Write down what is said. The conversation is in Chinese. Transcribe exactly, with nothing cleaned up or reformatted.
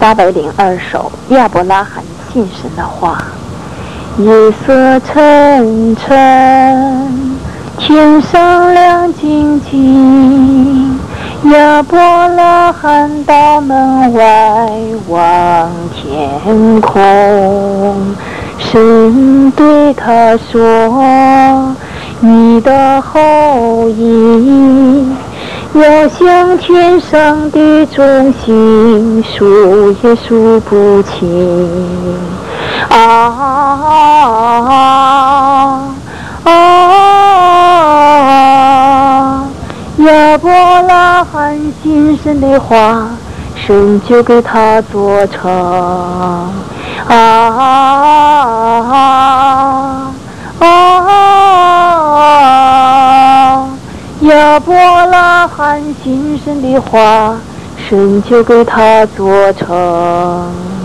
八百零二首亚伯拉罕信神的话。夜色沉沉，天上亮晶晶，亚伯拉罕到门外望天空，神对他说，你的后裔要像天上的众星，数也数不清。啊啊啊！亚伯拉罕信神的话，神就给他做成。啊啊啊！亚伯拉罕信神的话，神就给他做成。